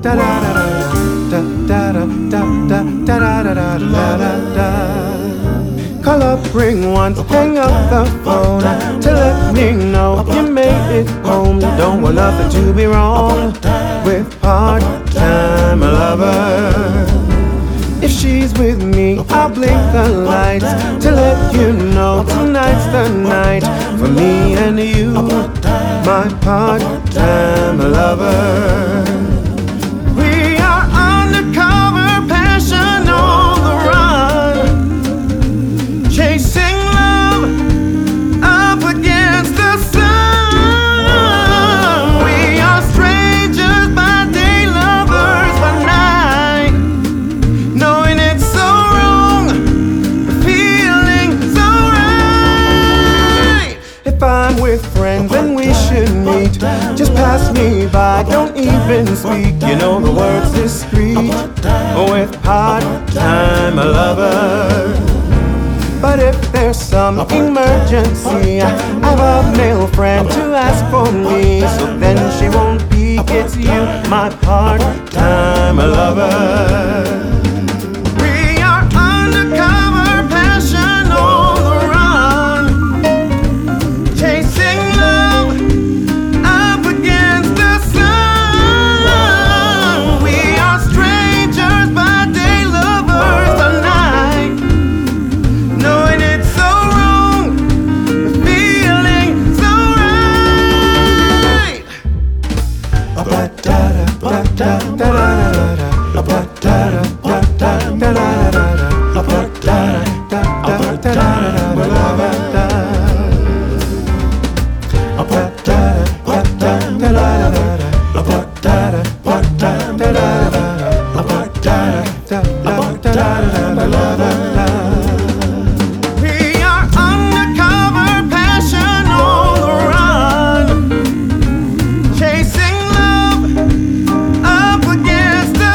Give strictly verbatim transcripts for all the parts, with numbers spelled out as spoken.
da da da da da da da da da da da da. Call up, ring once, hang up the phone to let me know you made it home. Don't want nothing to be wrong with part-time lover. If she's with me, I'll blink the lights to let you know tonight's the night for me and you, my part-time lover. We are undercover, passion on the run, chasing love up against the sun. We are strangers by day, lovers by night, knowing it's so wrong, feeling so right. If I'm with friends and we should meet, just pass me by, don't even speak. You know the words discreet with part-time lover. But if there's some emergency, I have a male friend to ask for me, so then she won't peek. It's you, my part-time lover. We are undercover, passion on the run, chasing love up against the sun. We are strangers by day, lovers by night, knowing it's so wrong, but feeling so right. Ba-da-da, ba-da-da-da-da-da, ba-da-da, ba-da-da-da-da-da, ba-da-da-da-da-da-da-da-da-da-da. We are undercover, passion on the run, chasing love up against the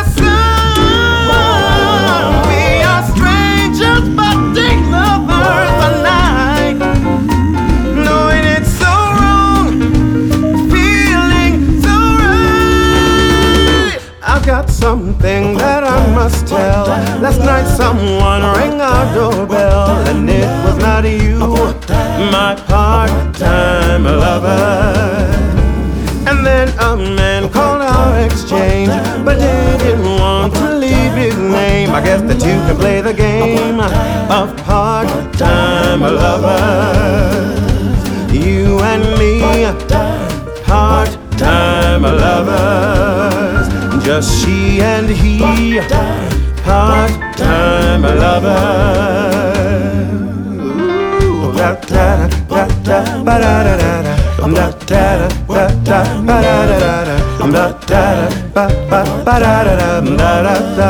sun. We are strangers but day, lovers by night, knowing it's so wrong, feeling so right. I've got something that I must tell. Last night someone rang our doorbell, and it was not you, my part-time lover. And then a man called our exchange, but didn't want to leave his name. I guess the two can play the game of part-time lovers. You and me, part-time lovers. Just she and he, part-time lovers. Ooh, da da da da ba da da da da, da da da da ba da da da da, da da ba ba ba da da da da da da.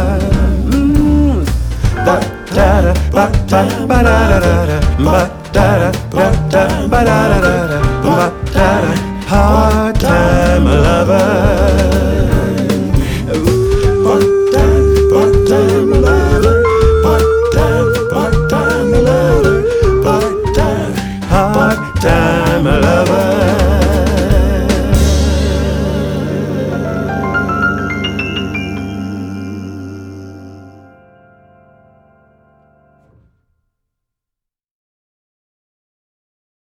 Da da da ba da ba da da da da, ba da da da da ba da da da da, ba da da. Part-time